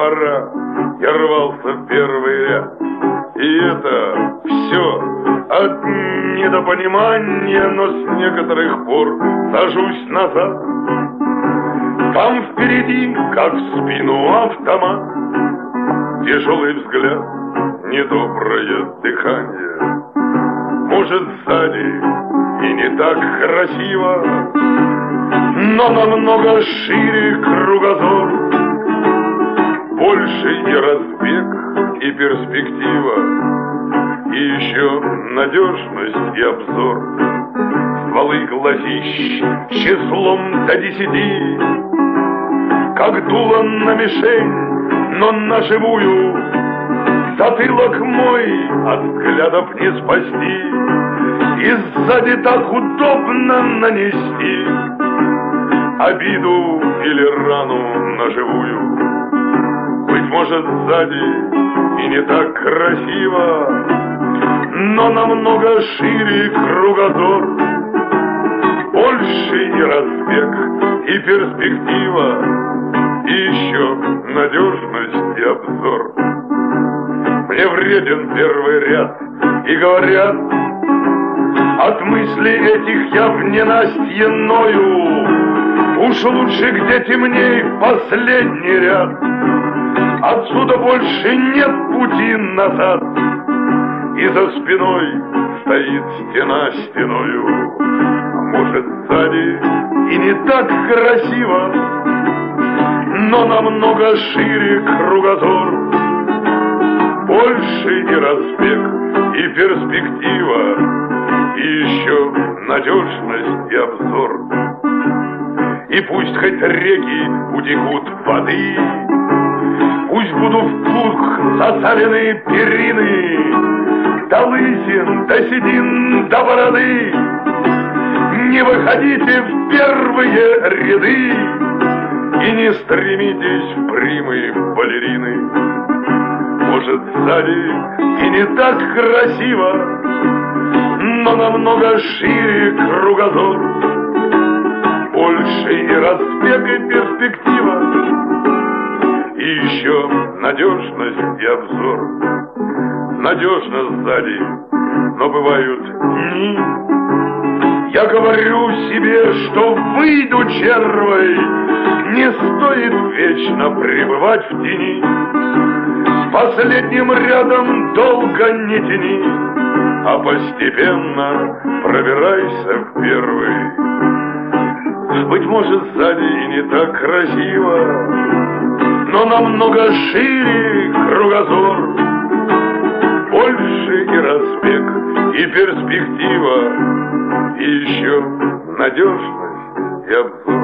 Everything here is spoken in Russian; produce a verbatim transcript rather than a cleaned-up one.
пора, я рвался в первый ряд. И это все от недопонимания, но с некоторых пор сажусь назад. Там впереди, как в спину автомат, тяжелый взгляд, недоброе дыхание. Может, сзади и не так красиво, но намного шире кругозор, больше и разбег, и перспектива, и еще надежность и обзор. Стволы глазищ числом до десяти, как дуло на мишень, но на живую. Затылок мой от взглядов не спасти, и сзади так удобно нанести обиду или рану ножевую. Быть может, сзади и не так красиво, но намного шире кругозор, больше и разбег, и перспектива, и еще надежность и обзор. Мне вреден первый ряд, и говорят, от мыслей этих я в ненастье ною. Уж лучше, где темней, последний ряд. Отсюда больше нет пути назад, и за спиной стоит стена стеною. А может, сзади и не так красиво, но намного шире кругозор, больше и разбег, и перспектива, и еще надежность и обзор. И пусть хоть реки утекут воды, пусть будут в плуг засалены перины, до лысин, до седин, до бороды, не выходите в первые ряды и не стремитесь в примы балерины. Может, сзади и не так красиво, но намного шире кругозор, больше и разбег, и перспектива, и еще надежность и обзор. Надежно сзади, но бывают дни. Я говорю себе, что выйду червой, не стоит вечно пребывать в тени. С последним рядом долго не тяни, а постепенно пробирайся в первый. Быть может, сзади и не так красиво, но намного шире кругозор, больше и разбег, и перспектива, и еще надежность и обзор.